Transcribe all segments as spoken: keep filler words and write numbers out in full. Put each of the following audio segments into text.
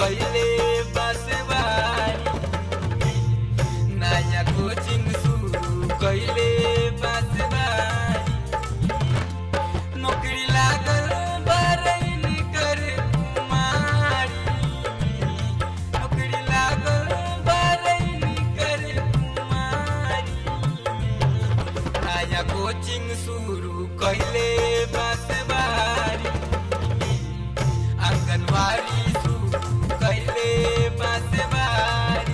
कैले बसवारी नया कोचिंग शुरू कैले बसवारी नौकरी लागल बरैली कर कुमारी नौकरी लागल बरैली कर कुमारी नया कोचिंग शुरू कैले बसवारी आंगनवाड़ी शुरू कैले बसवारी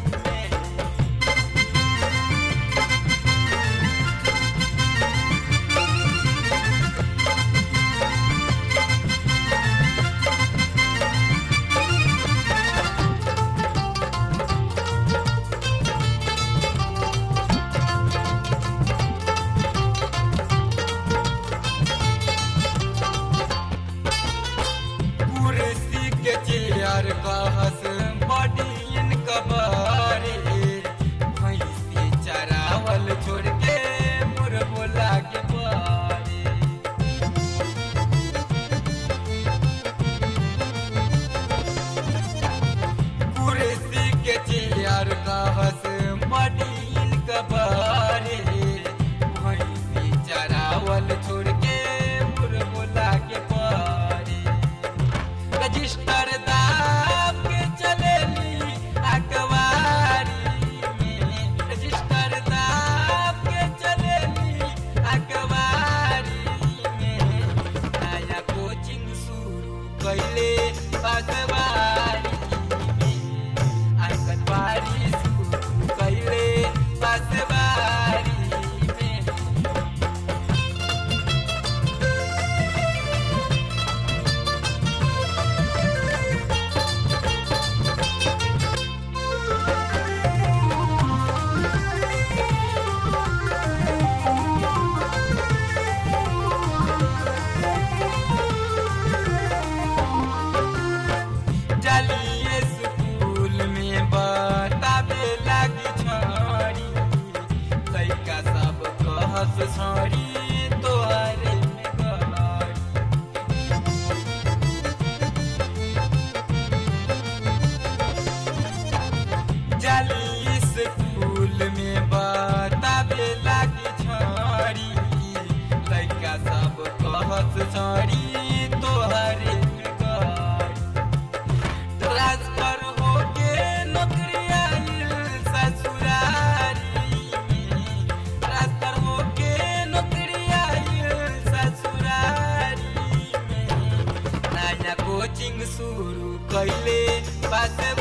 कुर्सी के चेयर कहस बडियन कबारे भैंसी चरावल छोड़ के मुर बोला के बारे कुर्सी के चेयर कहस बडियन कबारे भैंसी चरावल छोड़ के मुर बोला के बारे रजिस्टर दाब के चलेली अखबारी में रजिस्टर दाब के चलेली अखबारी में नया कोचिंग शुरू कैले बसवारी में आंगनवाड़ी शुरू कैले बसवारी में जालिए स्कूल में बतावे लागी छाड़ी लइका सब कहस छाड़ी तोहरे में गाड़ी जाली स्कूल में बतावे लागी छाड़ी लइका सब कहस छाड़ी तोहरे में गाड़ी ट्रांसफर होके नौकरी आइल ससुरारी में ट्रांसफर होके नौकरी आइल ससुरारी में नया कोचिंग शुरू कैले बस